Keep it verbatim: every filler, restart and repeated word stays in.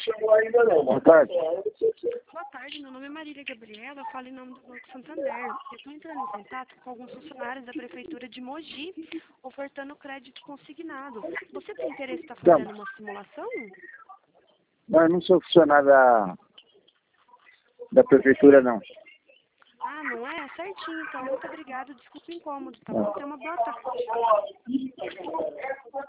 chegou ainda não. Boa tarde. Boa tarde, meu nome é Marília Gabriela, eu falo em nome do Banco Santander. Eu estou entrando em contato com alguns funcionários da Prefeitura de Mogi, ofertando crédito consignado. Você tem interesse em estar fazendo uma simulação? Não, eu não sou funcionário da, da Prefeitura, não. Ah, não é? Certinho, então. Muito obrigada. Desculpa o incômodo, tá bom? Tenha uma boa tarde.